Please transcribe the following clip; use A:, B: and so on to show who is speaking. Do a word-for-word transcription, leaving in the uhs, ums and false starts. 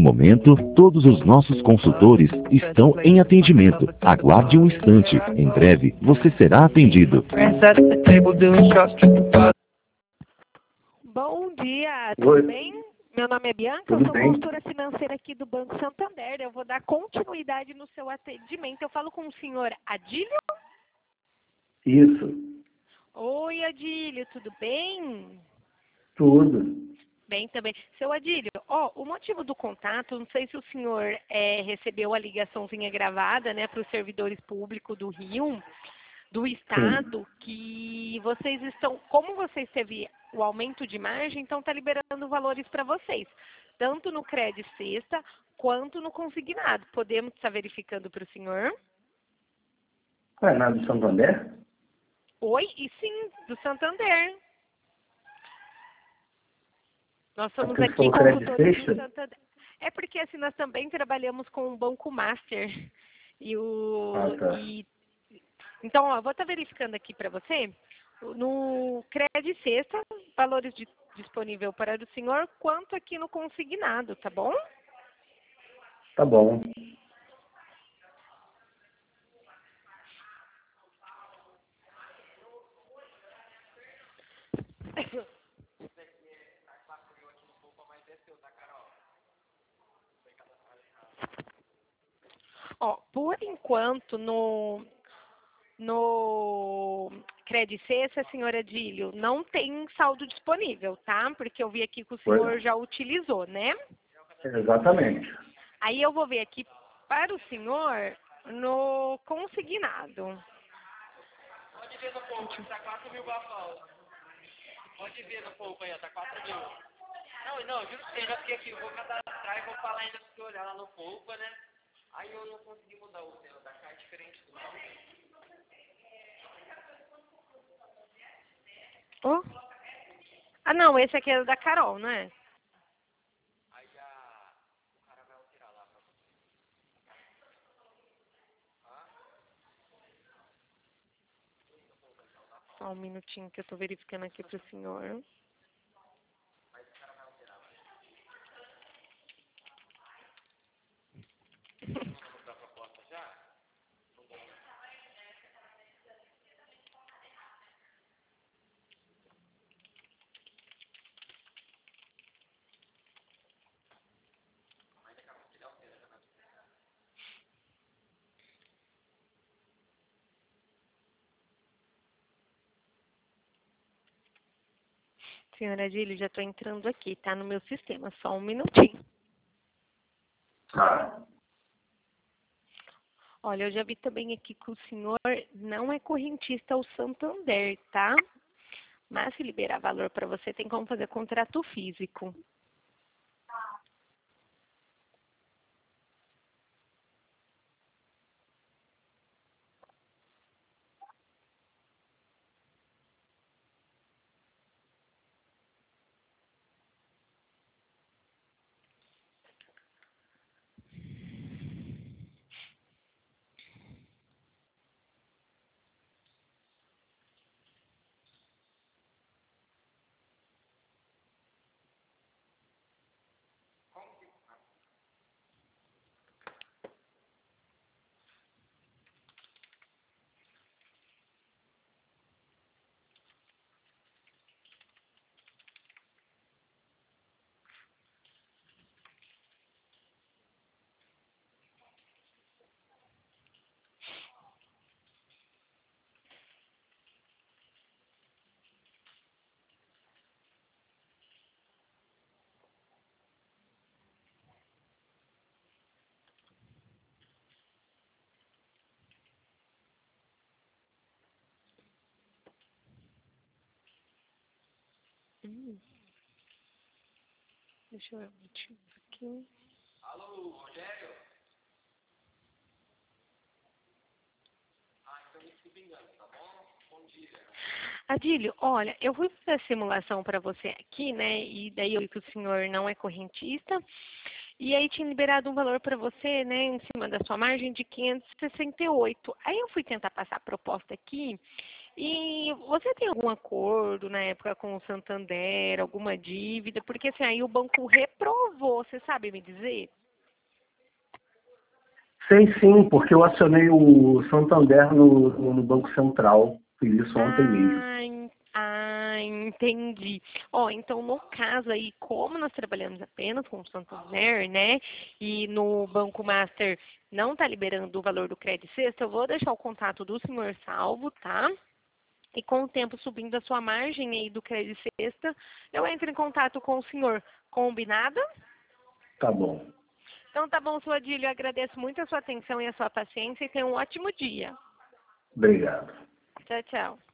A: momento, todos os nossos consultores estão em atendimento. Aguarde um instante. Em breve, você será atendido.
B: Bom dia, tudo
C: Oi.
B: bem? Meu nome é Bianca, eu
C: Tudo
B: sou
C: bem?
B: consultora financeira aqui do Banco Santander. Eu vou dar continuidade no seu atendimento. Eu falo com o senhor Adílio?
C: Isso,
B: Oi, Adílio, tudo bem?
C: tudo.
B: Bem também. Seu Adílio, ó, o motivo do contato, não sei se o senhor é, recebeu a ligaçãozinha gravada, né, para os servidores públicos do Rio, do Estado, que vocês estão, como vocês teve o aumento de margem, então está liberando valores para vocês, tanto no crédito sexta quanto no consignado. Podemos estar verificando para o senhor?
C: Não é nada do Santander?
B: Oi, e sim, do Santander. Nós somos
C: Porque você
B: aqui
C: falou crédito
B: consultores do
C: sexta?
B: Santander. É porque assim, nós também trabalhamos com o Banco Master. E o,
C: Ah, tá.
B: e, então, ó, vou estar verificando aqui para você. No crédito sexta, valores de, disponível para o senhor, quanto aqui no consignado, tá bom?
C: Tá bom.
B: Ó, por enquanto, no, no crédito sexta, senhora Adílio, não tem saldo disponível, tá? Porque eu vi aqui que o
C: Foi.
B: senhor já utilizou, né?
C: Exatamente.
B: Aí eu vou ver aqui para o senhor no consignado.
D: Pode ver no pouco, tá quatro mil bafão. Pode ver no pouco aí, ó, tá quatro mil. Não, não, juro que eu já fiquei aqui, eu vou cadastrar e vou falar ainda pra você olhar lá no pouco, né? Aí eu não consegui mudar o tema da cá, é diferente do meu.
B: Oh. Ah, não, esse aqui é o da Carol, não é?
D: Aí a... o cara vai alterar lá pra você.
B: Só um minutinho que eu tô verificando aqui pro senhor.
D: Da proposta já?
B: Senhora Adílio, já tô entrando aqui, tá no meu sistema. Só um minutinho.
C: Tá.
B: Olha, eu já vi também aqui que o senhor não é correntista ao Santander, tá? Mas se liberar valor para você, tem como fazer contrato físico. Hum. Deixa eu ver o motivo aqui.
D: Alô, Rogério? Ah, então me se engano, tá bom? Bom dia.
B: Adílio, olha, eu vou fazer a simulação para você aqui, né? E daí eu vi que o senhor não é correntista. E aí tinha liberado um valor para você, né, em cima da sua margem de quinhentos e sessenta e oito. Aí eu fui tentar passar a proposta aqui E você tem algum acordo na época com o Santander, alguma dívida? Porque assim, aí o banco reprovou, você sabe me dizer?
C: Sei sim, porque eu acionei o Santander no, no Banco Central. Fiz isso ontem mesmo.
B: Ah, en- ah, entendi. Ó, então no caso aí, como nós trabalhamos apenas com o Santander, né? E no Banco Master não está liberando o valor do crédito sexta, eu vou deixar o contato do senhor salvo, tá? E com o tempo subindo a sua margem aí do crédito sexta, eu entro em contato com o senhor. Combinado?
C: Tá bom.
B: Então tá bom, seu Adílio, eu agradeço muito a sua atenção e a sua paciência e tenha um ótimo dia.
C: Obrigado.
B: Tchau, tchau.